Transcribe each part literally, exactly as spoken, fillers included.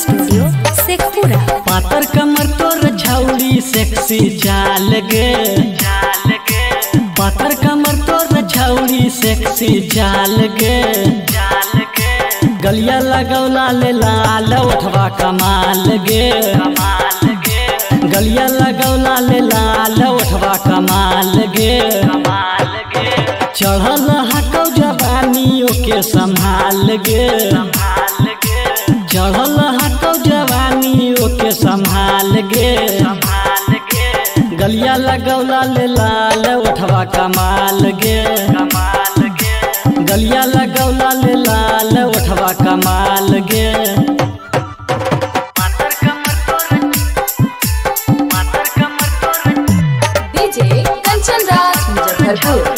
Studio Sheikhpura. पातर कमर तोर छौड़ी सेक्सी चाल गे, पातर कमर तोर छौड़ी सेक्सी चाल गे, गलिया लगौला ले लाल उठवा कमाल गे, गलिया लगौला ले लाल उठवा कमाल गे, चढ़ल हकौ जवानियों के संभाल गे, चढ़ल हकौ जवानियों के संभाल गे, गलिया लगौला ले लाल उठवा कमाल गे, गलिया लगौला ले लाल उठवा कमाल गे। DJ Kanchan Raj Muzaffarpur.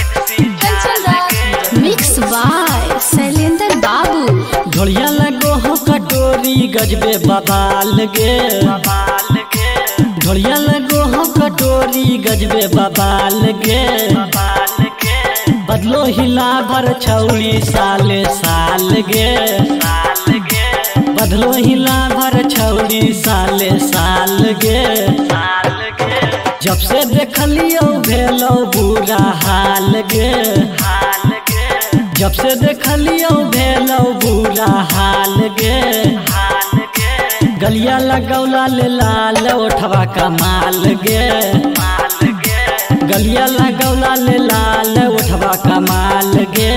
Mix by Shailendra Babu. ढोलिया लगो हो कटोरी गजबे बबाल गे, ढोलिया लगो हो कटोरी गजबे बबाल गे, बदलो हिला भर छौड़ी साले साल गे, बदलो हिला भर छौड़ी साले साल गे, जब से देखलियो भेलो बुरा हाल गे, जब से देखलियो भेलो बुरा हाल गे, गलिया लगौला ले लाल उठवा कमाल गे, गलिया लगौला ले लाल उठवा कमाल गे।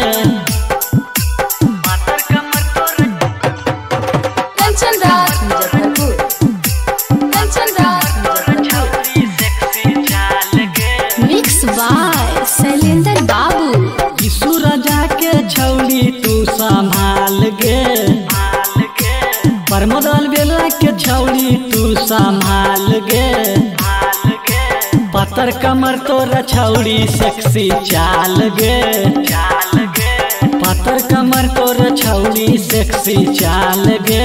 कंचन राज मुजफ्फरपुर। कंचन राज मुजफ्फरपुर। Mix by Shailendra Babu. यीशु राजा के छौड़ी तू संभाल गे, परमदल बेला के छौड़ी तू संभाल गे, पातर कमर तोर छौड़ी सेक्सी चाल गे, पातर कमर तोर छौड़ी सेक्सी चाल गे,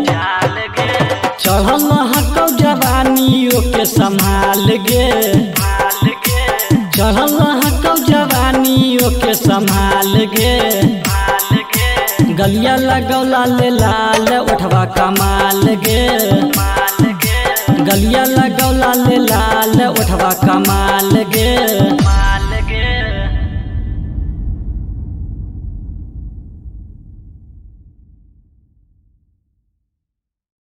चढ़ल हकौ जवानियों के संभाल गे, चढ़ल हकौ जवानियों के संभाल गे, गलिया लगौला ले लाल उठवा कमाल गे, गलिया लगौला ले लाल उठवा कमाल